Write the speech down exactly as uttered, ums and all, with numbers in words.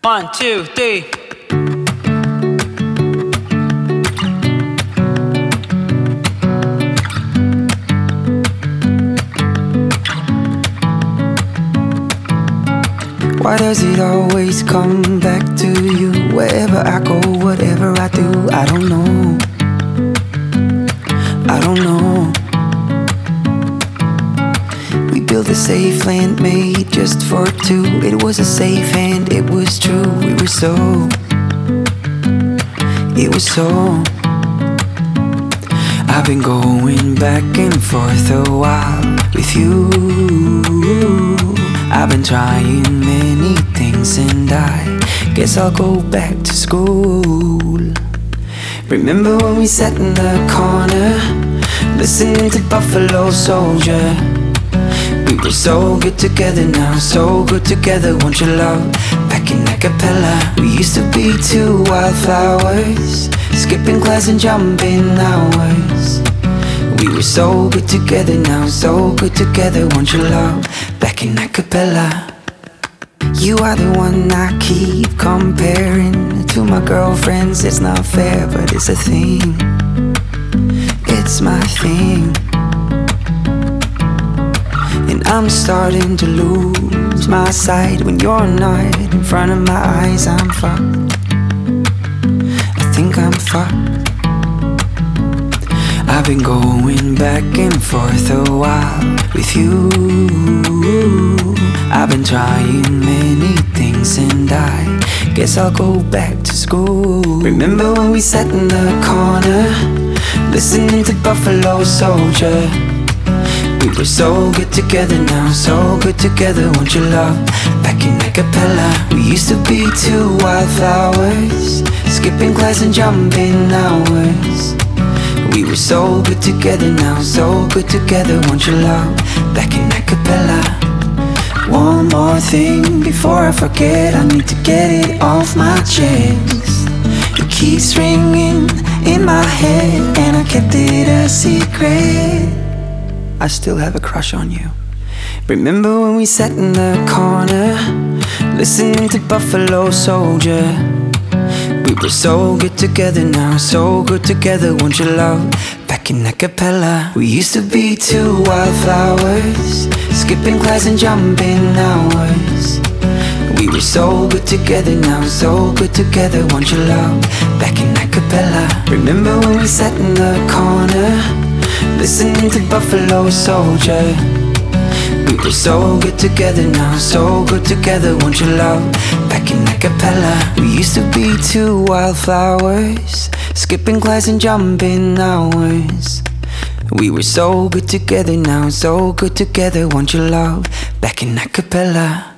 One, two, three. Why does it always come back to you? Wherever I go, whatever I do, I don't know. I don't know. We built a safe land made just for two. It was a safe hand, it was true. We were so, it was so. I've been going back and forth a while with you. I've been trying many things and I guess I'll go back to school. Remember when we sat in the corner listening to Buffalo Soldier? We were so good together now, so good together, won't you love? Back in acapella, we used to be two wildflowers, skipping class and jumping hours. We were so good together now, so good together, won't you love? Back in acapella. You are the one I keep comparing to my girlfriends. It's not fair, but it's a thing. It's my thing. And I'm starting to lose my sight when you're not in front of my eyes. I'm fucked. I think I'm fucked. I've been going back and forth a while with you. I've been trying many things and I guess I'll go back to school. Remember when we sat in the corner listening to Buffalo Soldier? We were so good together now, so good together, won't you love? Back in acapella, we used to be two wildflowers, skipping class and jumping hours. We were so good together now, so good together, won't you love? Back in acapella. One more thing before I forget, I need to get it off my chest. It keeps ringing in my head and I kept it a secret. I still have a crush on you. Remember when we sat in the corner listening to Buffalo Soldier? We were so good together now, so good together, won't you love? Back in acapella, we used to be two wildflowers, skipping class and jumping hours. We were so good together now, so good together, won't you love? Back in acapella. Remember when we sat in the corner listening to Buffalo Soldier? We were so good together now, so good together, won't you love? Back in acapella. We used to be two wildflowers, skipping class and jumping hours. We were so good together now, so good together, won't you love? Back in acapella.